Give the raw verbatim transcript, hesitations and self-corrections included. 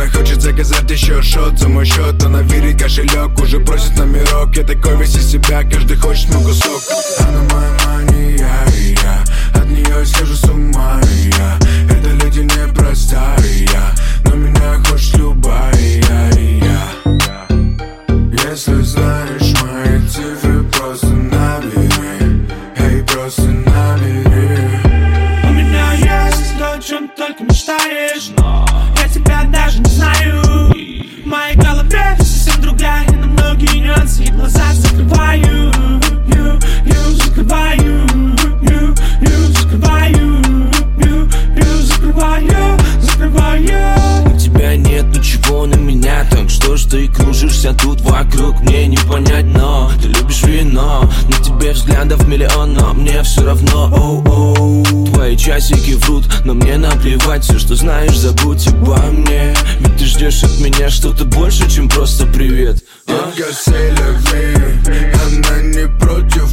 Она хочет заказать еще шот за мой счет. Она верит кошелек, уже просит номерок. Я такой весь из себя, каждый хочет мой кусок. Она моя мания, и я от нее схожу с ума, и я. Эта леди непростая, но меня хочет любая, и я. Если знаешь мои цифры, просто набери. Эй, просто набери. У меня есть то, о чем только мечтаешь, но я тебя даже не знаю. В моей голове совсем другая, на многие нюансы и глаза закрываю. You, you, закрываю. You, you, закрываю. You, you, закрываю, закрываю. У тебя нет ничего на меня, так что ж ты кружишься тут вокруг? Мне не понять, но ты любишь вино. На тебе взглядов миллион, но мне все равно. Оу-оу. Твои часики врут, но мне наплевать. Все, что знаешь, забудь обо мне. Ведь ты ждешь от меня что-то больше, чем просто привет. Детка, say love me. Она не против